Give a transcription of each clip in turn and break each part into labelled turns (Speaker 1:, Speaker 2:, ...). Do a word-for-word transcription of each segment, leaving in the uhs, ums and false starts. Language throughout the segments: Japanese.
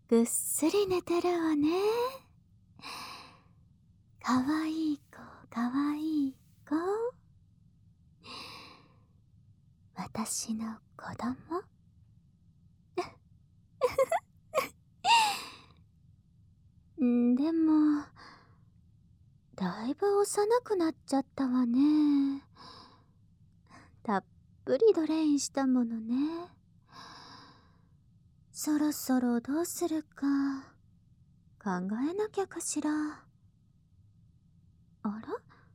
Speaker 1: ぐっすり寝てるわね。かわいい子、かわいい子。私の子供。んでも、だいぶ幼くなっちゃったわね。たっぷりドレインしたものね。そろそろどうするか考えなきゃかしら。あら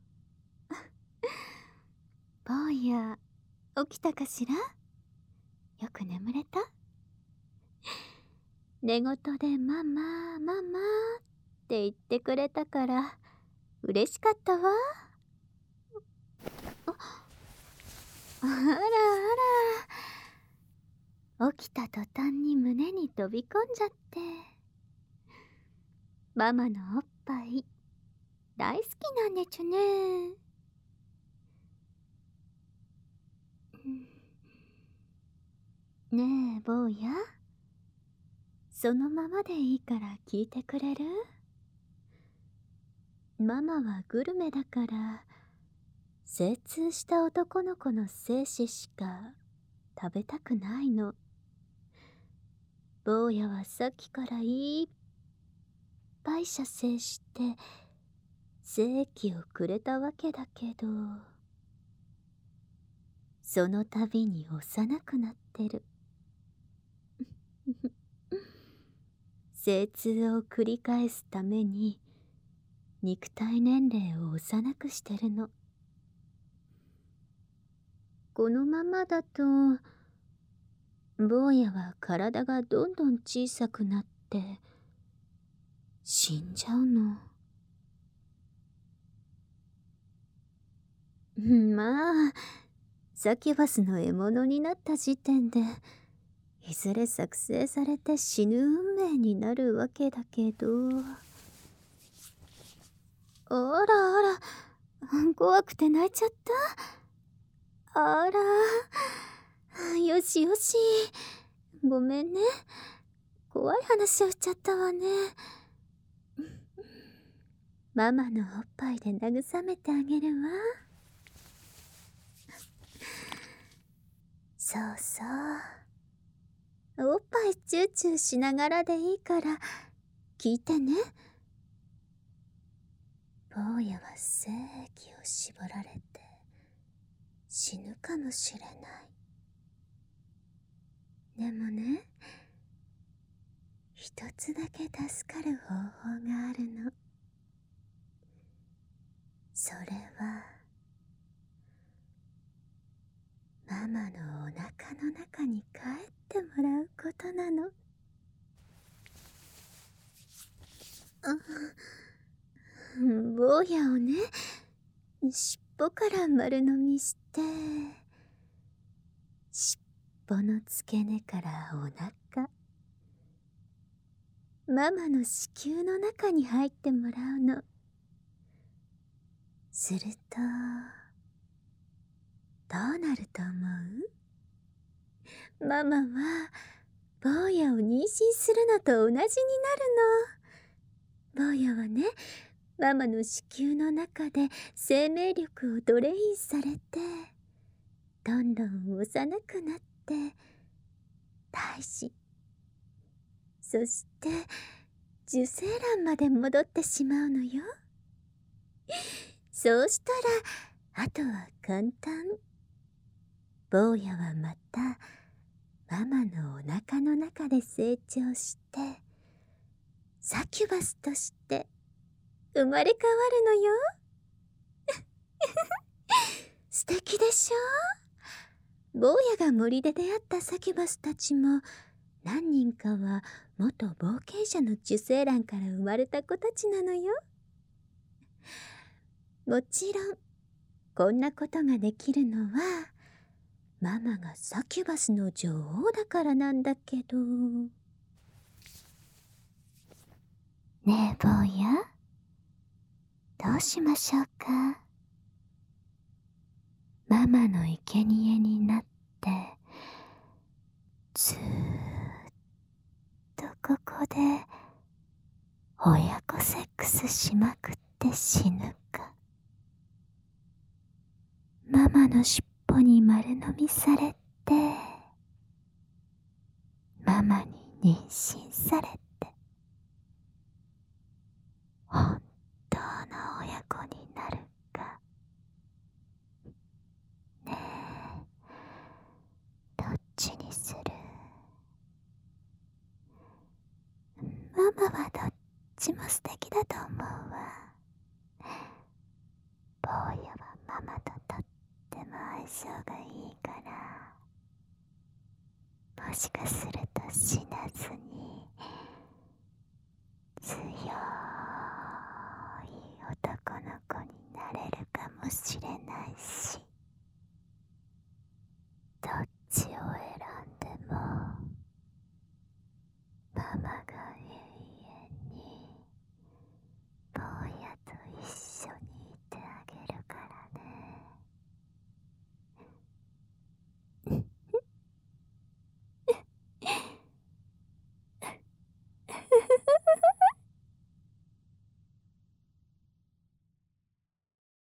Speaker 1: 坊や、起きたかしら。よく眠れた？寝言でママ、ママって言ってくれたから嬉しかったわ。あ、あらあら。起きた途端に胸に飛び込んじゃって。ママのおっぱい大好きなんでちゅね。ねえ坊や、そのままでいいから聞いてくれる？ママはグルメだから精通した男の子の精子しか食べたくないの。坊やはさっきからいっぱい射精して精液をくれたわけだけど、その度に幼くなってる。精通を繰り返すために肉体年齢を幼くしてるの。このままだと坊やは体がどんどん小さくなって死んじゃうの。まあサキュバスの獲物になった時点でいずれ作成されて死ぬ運命になるわけだけど。あらあら、怖くて泣いちゃった。あら、よしよし、ごめんね、怖い話をしちゃったわね。ママのおっぱいで慰めてあげるわ。そうそう、おっぱいチューチューしながらでいいから聞いてね。坊やは精液を絞られて死ぬかもしれない。でもね、一つだけ助かる方法があるの。それはママのお腹の中に帰ってもらうことなの。坊やをね、尻尾から丸飲みして、尻尾の付け根からお腹、ママの子宮の中に入ってもらうの。するとどうなると思う？ママは坊やを妊娠するのと同じになるの。坊やはね、ママの子宮の中で生命力をドレインされて、どんどん幼くなって胎児、そして受精卵まで戻ってしまうのよ。そうしたらあとは簡単。坊やはまたママのお腹の中で成長してサキュバスとして生まれ変わるのよ。素敵でしょ？坊やが森で出会ったサキュバスたちも何人かは元冒険者の受精卵から生まれた子たちなのよ。もちろんこんなことができるのはママがサキュバスの女王だからなんだけど。ねえ坊や、どうしましょうか。ママの生贄になってずーっとここで親子セックスしまくって死ぬか、ママの尻尾に丸飲みされてママに妊娠されて本当の親子になるか。ねえ、どっちにする？ママはどっちも素敵だと思うわ。坊やはママととっても相性がいいから、もしかすると死なずに強い男の子になれるかもしれ